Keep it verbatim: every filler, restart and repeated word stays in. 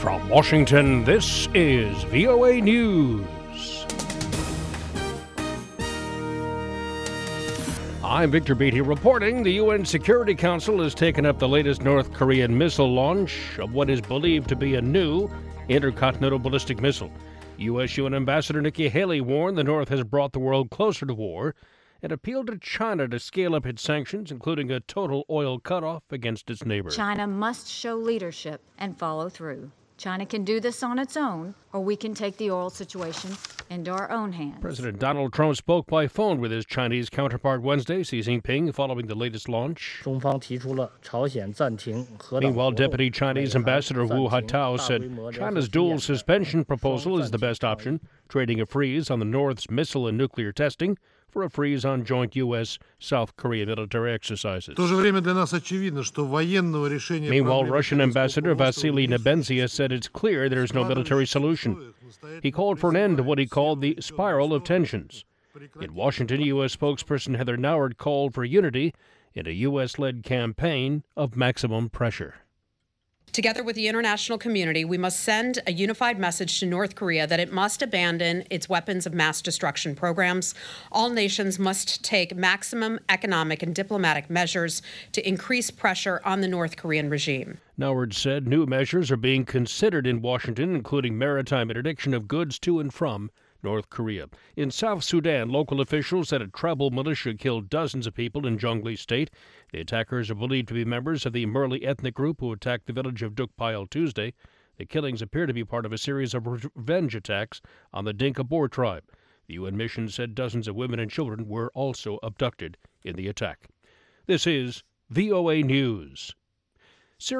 From Washington, this is V O A News. I'm Victor Beatty reporting the U N Security Council has taken up the latest North Korean missile launch of what is believed to be a new intercontinental ballistic missile. U S U N Ambassador Nikki Haley warned the North has brought the world closer to war and appealed to China to scale up its sanctions, including a total oil cutoff against its neighbor. China must show leadership and follow through. China can do this on its own, or we can take the oil situation into our own hands. President Donald Trump spoke by phone with his Chinese counterpart Wednesday, Xi Jinping, following the latest launch. Meanwhile, Deputy Chinese Ambassador Wu Haotao said China's dual suspension proposal is the best option, trading a freeze on the North's missile and nuclear testing for a freeze on joint U S South Korea military exercises. Meanwhile, Russian Ambassador Vasily Nebenzia said it's clear there's no military solution. He called for an end to what he called the spiral of tensions. In Washington, U S spokesperson Heather Nauert called for unity in a U S-led campaign of maximum pressure. Together with the international community, we must send a unified message to North Korea that it must abandon its weapons of mass destruction programs. All nations must take maximum economic and diplomatic measures to increase pressure on the North Korean regime. Nauert said new measures are being considered in Washington, including maritime interdiction of goods to and from North Korea. In South Sudan, local officials said a tribal militia killed dozens of people in Jonglei State. The attackers are believed to be members of the Murli ethnic group who attacked the village of Dukpile Tuesday. The killings appear to be part of a series of revenge attacks on the Dinka Boer tribe. The U N mission said dozens of women and children were also abducted in the attack. This is V O A News.